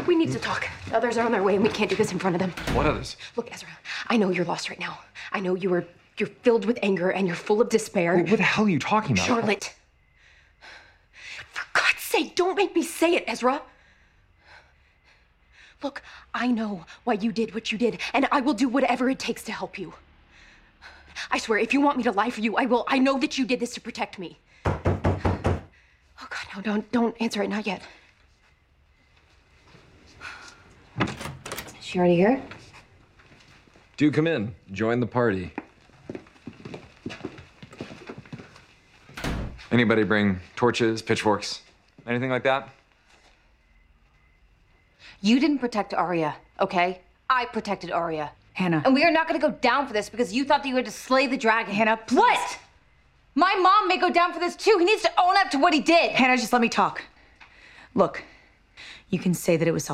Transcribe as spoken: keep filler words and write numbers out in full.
We need to talk. The others are on their way, and we can't do this in front of them. What others? Look, Ezra, I know you're lost right now. I know you are, you're filled with anger, and you're full of despair. What the hell are you talking about? Charlotte. For God's sake, don't make me say it, Ezra. Look, I know why you did what you did, and I will do whatever it takes to help you. I swear, if you want me to lie for you, I will. I know that you did this to protect me. Oh, God, no, don't, don't answer it, not yet. Is she already here? Do come in. Join the party. Anybody bring torches, pitchforks, anything like that? You didn't protect Arya, okay? I protected Arya. Hannah. And we are not gonna go down for this because you thought that you had to slay the dragon. Hannah, please. What? My mom may go down for this too. He needs to own up to what he did. Hannah, just let me talk. Look, you can say that it was